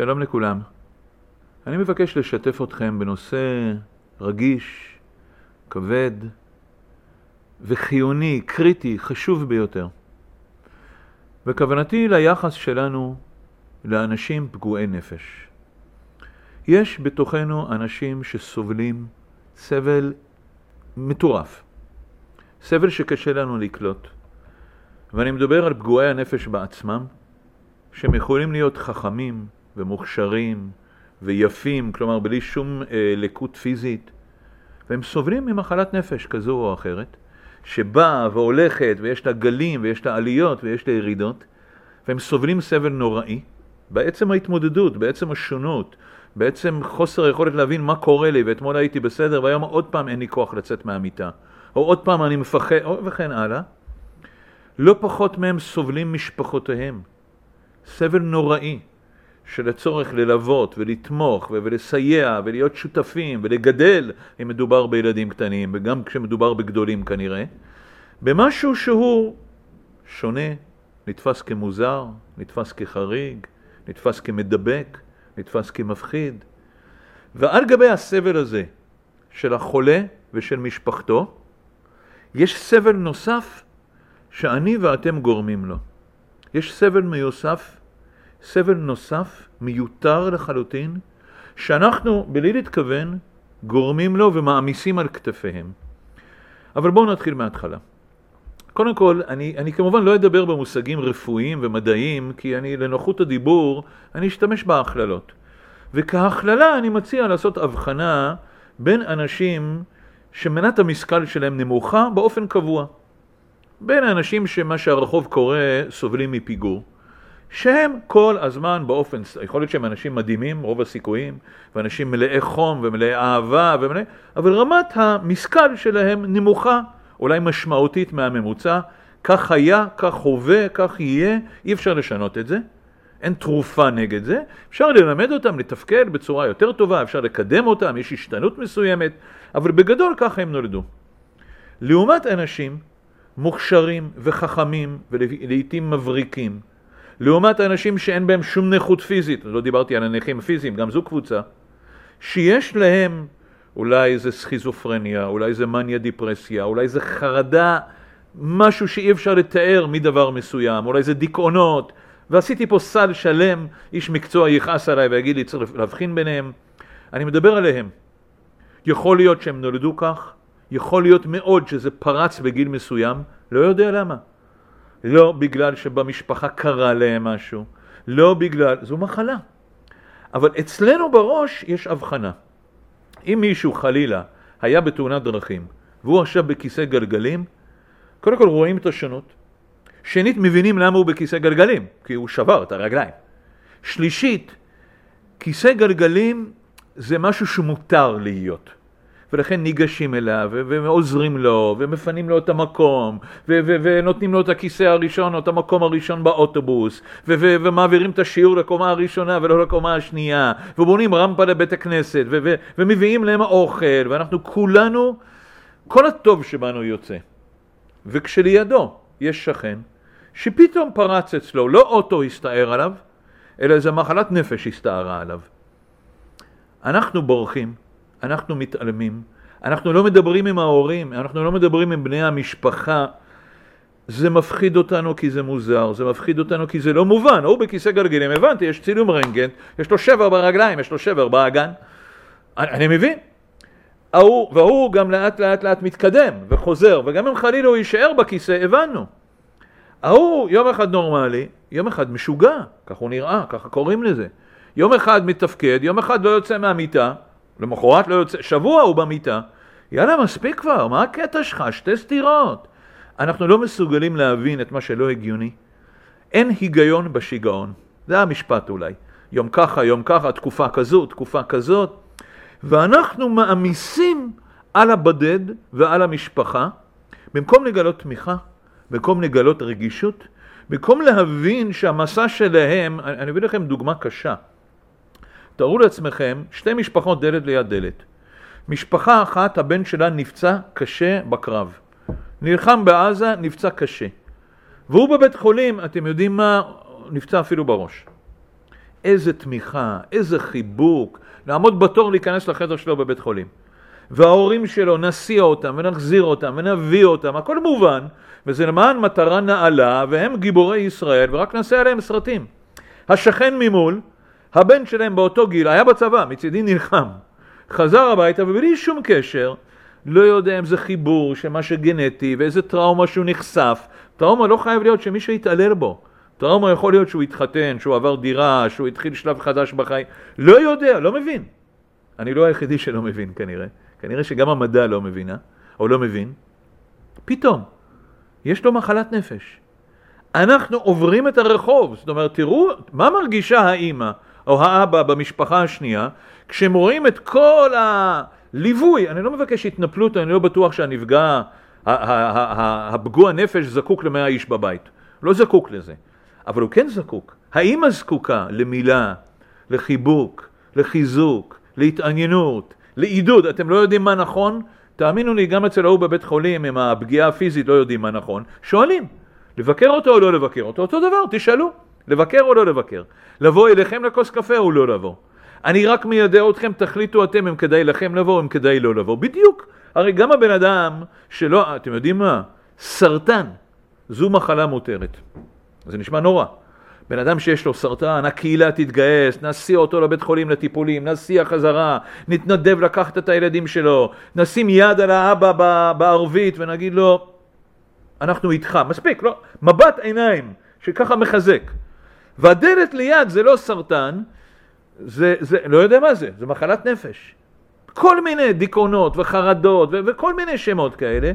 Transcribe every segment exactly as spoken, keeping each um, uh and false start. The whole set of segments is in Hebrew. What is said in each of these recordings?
שלום לכולם. אני מבקש לשתף אתכם בנושא רגיש, כבד וחיוני, קריטי, חשוב ביותר. וכוונתי ליחס שלנו לאנשים פגועי נפש. יש בתוכנו אנשים שסובלים סבל מטורף. סבל שקשה לנו לקלוט. ואני מדבר על פגועי הנפש בעצמם, שהם יכולים להיות חכמים ומוכשרים ויפים, כלומר בלי שום אה, לקות פיזית, והם סובלים ממחלת נפש כזו או אחרת, שבאה והולכת ויש לה גלים ויש לה עליות ויש לה ירידות, והם סובלים סבל נוראי, בעצם ההתמודדות, בעצם השונות, בעצם חוסר יכולת להבין מה קורה לי, ואתמול הייתי בסדר והיום עוד פעם אין לי כוח לצאת מהמיטה, או עוד פעם אני מפחד, וכן הלאה. לא פחות מהם סובלים משפחותיהם, סבל נוראי של הצורך ללוות ולתמוך ולסייע ולהיות שותפים ולגדל, אם מדובר בילדים קטנים וגם כשמדובר בגדולים כנראה, במשהו שהוא שונה, נתפס כמוזר, נתפס כחריג, נתפס כמדבק, נתפס כמפחיד. ועל גבי הסבל הזה של החולה ושל משפחתו, יש סבל נוסף שאני ואתם גורמים לו. יש סבל מיוסף, סבל נוסף, מיותר לחלוטין, שאנחנו, בלי להתכוון, גורמים לו ומעמיסים על כתפיהם. אבל בואו נתחיל מההתחלה. קודם כל, אני, אני כמובן לא אדבר במושגים רפואיים ומדעיים, כי אני, לנוחות הדיבור, אני אשתמש בהכללות. וכהכללה אני מציע לעשות הבחנה בין אנשים שמנת המשכל שלהם נמוכה באופן קבוע. בין האנשים שמה שהרחוב קורא סובלים מפיגור, שהם כל הזמן באופן, יכול להיות שהם אנשים מדהימים, רוב הסיכויים, ואנשים מלאי חום ומלאי אהבה, ומלאי, אבל רמת המשכל שלהם נמוכה, אולי משמעותית מהממוצע, כך היה, כך הווה, כך יהיה, אי אפשר לשנות את זה, אין תרופה נגד זה, אפשר ללמד אותם לתפקד בצורה יותר טובה, אפשר לקדם אותם, יש השתנות מסוימת, אבל בגדול ככה הם נולדו. לעומת אנשים מוכשרים וחכמים ולעיתים מבריקים, לעומת אנשים שאין בהם שום נכות פיזית, לא דיברתי על הנכים פיזיים, גם זו קבוצה, שיש להם אולי זה סכיזופרניה, אולי זה מניה דיפרסיה, אולי זה חרדה, משהו שאי אפשר לתאר מדבר מסוים, אולי זה דיכאונות, ועשיתי פה סל שלם, איש מקצוע יכעס עליי ויגיד לי צריך להבחין ביניהם, אני מדבר עליהם. יכול להיות שהם נולדו כך, יכול להיות מאוד שזה פרץ בגיל מסוים, לא יודע למה. לא בגלל שבמשפחה קרה להם משהו, לא בגלל, זו מחלה. אבל אצלנו בראש יש הבחנה. אם מישהו חלילה היה בתאונת דרכים, והוא עכשיו בכיסא גלגלים, קודם כל רואים את השונות. שנית, מבינים למה הוא בכיסא גלגלים, כי הוא שבר את הרגליים. שלישית, כיסא גלגלים זה משהו שמותר להיות. ולכן ניגשים אליו, ועוזרים לו, ומפנים לו את המקום, ונותנים לו את הכיסא הראשון, או את המקום הראשון באוטובוס, ומעבירים את השיעור לקומה הראשונה ולא לקומה השנייה, ובונים רמפה לבית הכנסת, ומביאים להם האוכל, ואנחנו כולנו, כל הטוב שבנו יוצא. וכשלידו יש שכן, שפתאום פרץ אצלו, לא אוטו הסתער עליו, אלא איזו מחלת נפש הסתערה עליו. אנחנו בורחים, אנחנו מתעלמים, אנחנו לא מדברים עם ההורים, אנחנו לא מדברים עם בני המשפחה. זה מפחיד אותנו כי זה מוזר, זה מפחיד אותנו כי זה לא מובן. הוא בכיסא גלגלים, הבנתי, יש צילום רנטגן, יש לו שבר ברגליים, יש לו שבר באגן. אני, אני מבין. ההוא, והוא גם לאט לאט לאט מתקדם וחוזר, וגם אם חלילה הוא יישאר בכיסא, הבנו. ההוא יום אחד נורמלי, יום אחד משוגע, כך הוא נראה, ככה קוראים לזה. יום אחד מתפקד, יום אחד לא יוצא מהמיטה, למחרת לא יוצא, שבוע הוא במיטה, יאללה מספיק כבר, מה הקטע שלך? שתי סתירות. אנחנו לא מסוגלים להבין את מה שלא הגיוני. אין היגיון בשיגעון, זה המשפט אולי. יום ככה, יום ככה, תקופה כזאת, תקופה כזאת, ואנחנו מאמיסים על הבודד ועל המשפחה, במקום לגלות תמיכה, במקום לגלות רגישות, במקום להבין שהמסע שלהם, אני אביא לכם דוגמה קשה, תראו לעצמכם, שתי משפחות דלת ליד דלת. משפחה אחת, הבן שלה נפצע קשה בקרב. נלחם בעזה, נפצע קשה. והוא בבית חולים, אתם יודעים מה, נפצע אפילו בראש. איזה תמיכה, איזה חיבוק, לעמוד בתור להיכנס לחדר שלו בבית חולים. וההורים שלו נסיע אותם ונחזיר אותם ונביא אותם, הכל מובן, וזה למען מטרה נעלה, והם גיבורי ישראל, ורק נעשה עליהם סרטים. השכן ממול, הבן שלהם באותו גיל, היה בצבא, מצידי נלחם. חזר הביתה ובלי שום קשר, לא יודע אם זה חיבור שמה שגנטי, ואיזה טראומה שהוא נחשף. טראומה לא חייב להיות שמישהו יתעלל בו. טראומה יכול להיות שהוא התחתן, שהוא עבר דירה, שהוא התחיל שלב חדש בחיים. לא יודע, לא מבין. אני לא היחידי שלא מבין כנראה. כנראה שגם המדע לא מבינה, או לא מבין. פתאום, יש לו מחלת נפש. אנחנו עוברים את הרחוב. זאת אומרת, תראו, מה מרגישה האמא או האבא במשפחה השנייה, כשהם רואים את כל הליווי, אני לא מבקש התנפלות, אני לא בטוח שהנפגע, הפגוע נפש זקוק למאה איש בבית. לא זקוק לזה. אבל הוא כן זקוק. האמא זקוקה למילה, לחיבוק, לחיזוק, להתעניינות, לעידוד. אתם לא יודעים מה נכון? תאמינו לי, גם אצל ההוא בבית חולים, עם הפגיעה הפיזית לא יודעים מה נכון. שואלים, לבקר אותו או לא לבקר אותו? אותו דבר, תשאלו. לבקר או לא לבקר? לבוא אליכם לכוס קפה או לא לבוא? אני רק מיידע אתכם, תחליטו אתם אם כדאי לכם לבוא או אם כדאי לא לבוא. בדיוק. הרי גם הבן אדם שלא, אתם יודעים מה? סרטן. זו מחלה מותרת. זה נשמע נורא. בן אדם שיש לו סרטן, הקהילה תתגייס, נסיע אותו לבית חולים לטיפולים, נסיע חזרה, נתנדב לקחת את הילדים שלו, נשים יד על האבא בערבית ונגיד לו, אנחנו איתך. מספיק, לא? מבט עיניים שככה מחזק. והדלת ליד זה לא סרטן, זה, זה, לא יודע מה זה, זה מחלת נפש. כל מיני דיכאונות וחרדות ו- וכל מיני שמות כאלה,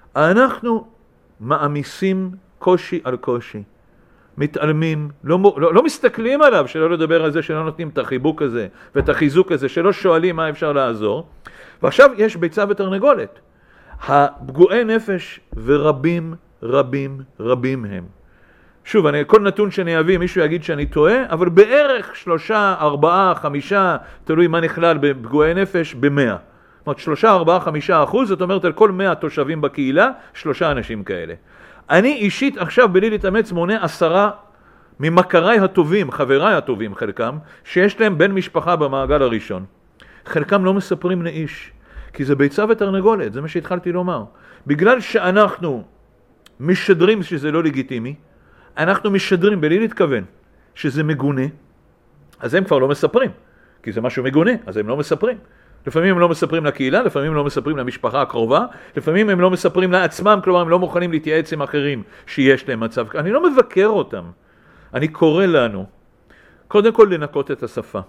אנחנו מעמיסים קושי על קושי. מתעלמים, לא, לא, לא מסתכלים עליו, שלא לדבר על זה, שלא נותנים את החיבוק הזה ואת החיזוק הזה, שלא שואלים מה אפשר לעזור. ועכשיו יש ביצה ותרנגולת. הפגועי נפש ורבים, רבים, רבים הם. שוב, אני, כל נתון שאני אביא, מישהו יגיד שאני טועה, אבל בערך שלושה, ארבעה, חמישה, תלוי מה נכלל בפגועי נפש, במאה. זאת אומרת, שלושה, ארבעה, חמישה אחוז, זאת אומרת, על כל מאה תושבים בקהילה, שלושה אנשים כאלה. אני אישית עכשיו בלי להתאמץ מונה עשרה ממכריי הטובים, חבריי הטובים חלקם, שיש להם בן משפחה במעגל הראשון. חלקם לא מספרים לאיש, כי זה ביצה ותרנגולת, זה מה שהתחלתי לומר. בגלל שאנחנו משדרים שזה לא לגיטימי, אנחנו משדרים בלי להתכוון שזה מגונה, אז הם כבר לא מספרים, כי זה משהו מגונה, אז הם לא מספרים. לפעמים הם לא מספרים לקהילה, לפעמים הם לא מספרים למשפחה הקרובה, לפעמים הם לא מספרים לעצמם, כלומר הם לא מוכנים להתייעץ עם אחרים שיש להם מצב. אני לא מבקר אותם, אני קורא לנו, קודם כל לנקות את השפה.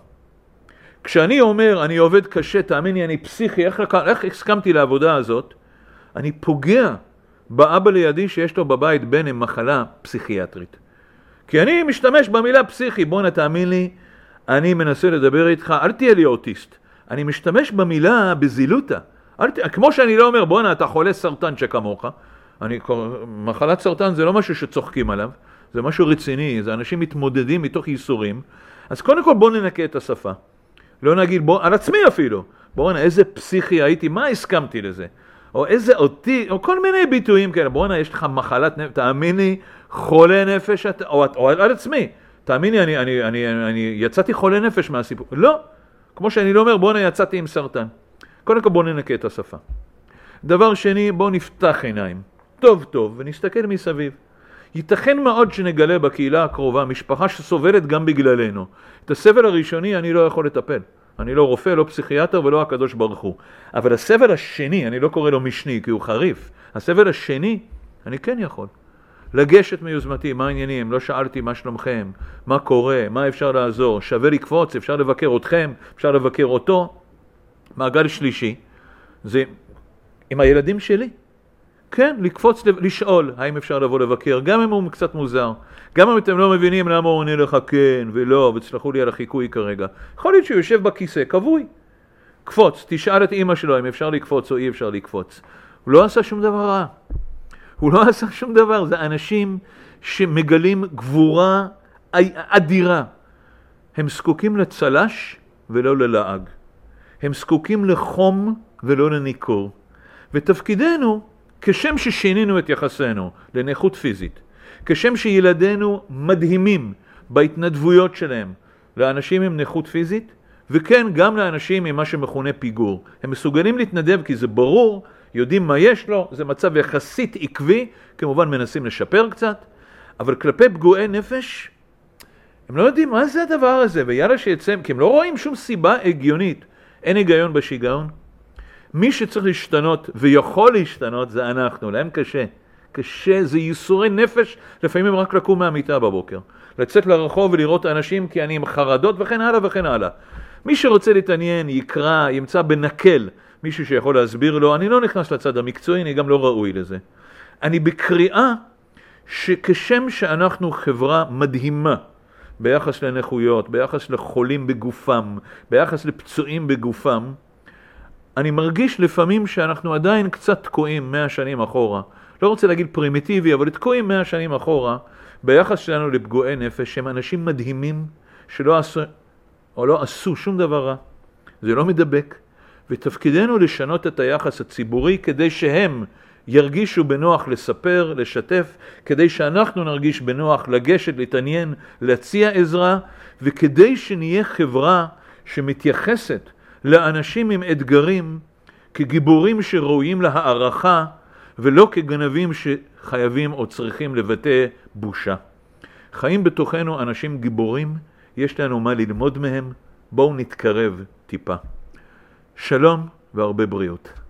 כשאני אומר, אני עובד קשה, תאמיני, אני פסיכי, איך, איך הסכמתי לעבודה הזאת? אני פוגע באבא לידי שיש לו בבית בן עם מחלה פסיכיאטרית. כי אני משתמש במילה פסיכי, בוא נתאמין לי, אני מנסה לדבר איתך, אל תהיה לי אוטיסט. אני משתמש במילה בזילותה. ת... כמו שאני לא אומר, בוא נה, אתה חולה סרטן שכמוך. אני... מחלת סרטן זה לא משהו שצוחקים עליו, זה משהו רציני, זה אנשים מתמודדים מתוך ייסורים. אז קודם כל בוא ננקה את השפה. לא נגיד, בוא, על עצמי אפילו. בוא נה, איזה פסיכי הייתי, מה הסכמתי לזה? או איזה אותי, או כל מיני ביטויים כאלה. בוא נה, יש לך מחלת נפש, תאמיני, חולה נפש, או, או על עצמי. תאמיני, אני, אני, אני, אני יצאתי חולה נפש מהסיפור. לא. כמו שאני לא אומר, בוא נה, יצאתי עם סרטן. קודם כל בוא ננקה את השפה. דבר שני, בוא נפתח עיניים. טוב טוב, ונסתכל מסביב. ייתכן מאוד שנגלה בקהילה הקרובה, משפחה שסובלת גם בגללנו. את הסבל הראשוני אני לא יכול לטפל. אני לא רופא, לא פסיכיאטר ולא הקדוש ברוך הוא. אבל הסבל השני, אני לא קורא לו משני, כי הוא חריף. הסבל השני, אני כן יכול. לגשת מיוזמתי, מה העניינים? לא שאלתי מה שלומכם, מה קורה, מה אפשר לעזור, שווה לקפוץ, אפשר לבקר אתכם, אפשר לבקר אותו. מעגל שלישי, זה עם הילדים שלי. כן, לקפוץ, לשאול, האם אפשר לבוא לבקר, גם אם הוא קצת מוזר, גם אם אתם לא מבינים למה הוא עונה לך כן ולא, וצלחו לי על החיקוי כרגע. יכול להיות שהוא יושב בכיסא, כבוי. קפוץ, תשאל את אמא שלו אם אפשר לקפוץ או אי אפשר לקפוץ. הוא לא עשה שום דבר רע. הוא לא עשה שום דבר, זה אנשים שמגלים גבורה אדירה. הם זקוקים לצלש ולא ללעג. הם זקוקים לחום ולא לניקור. ותפקידנו, כשם ששינינו את יחסנו לנכות פיזית, כשם שילדינו מדהימים בהתנדבויות שלהם, לאנשים עם נכות פיזית, וכן גם לאנשים עם מה שמכונה פיגור. הם מסוגלים להתנדב כי זה ברור, יודעים מה יש לו, זה מצב יחסית עקבי, כמובן מנסים לשפר קצת, אבל כלפי פגועי נפש, הם לא יודעים מה זה הדבר הזה, ויאללה שיצא, כי הם לא רואים שום סיבה הגיונית. אין היגיון בשיגעון. מי שצריך להשתנות ויכול להשתנות זה אנחנו, להם קשה. קשה, זה ייסורי נפש, לפעמים רק לקום מהמיטה בבוקר. לצאת לרחוב ולראות אנשים כי אני עם חרדות וכן הלאה וכן הלאה. מי שרוצה להתעניין, יקרא, ימצא בנקל מישהו שיכול להסביר לו, אני לא נכנס לצד המקצועי, אני גם לא ראוי לזה. אני בקריאה שכשם שאנחנו חברה מדהימה, ביחס לנכויות, ביחס לחולים בגופם, ביחס לפצועים בגופם, אני מרגיש לפעמים שאנחנו עדיין קצת תקועים מאה שנים אחורה. לא רוצה להגיד פרימיטיבי, אבל תקועים מאה שנים אחורה, ביחס שלנו לפגועי נפש, הם אנשים מדהימים שלא עשו, או לא עשו שום דבר רע. זה לא מדבק. ותפקידנו לשנות את היחס הציבורי כדי שהם ירגישו בנוח לספר, לשתף, כדי שאנחנו נרגיש בנוח לגשת, להתעניין, להציע עזרה, וכדי שנהיה חברה שמתייחסת לאנשים עם אתגרים כגיבורים שראויים להערכה, ולא כגנבים שחייבים או צריכים לבטא בושה. חיים בתוכנו אנשים גיבורים, יש לנו מה ללמוד מהם, בואו נתקרב טיפה. שלום והרבה בריאות.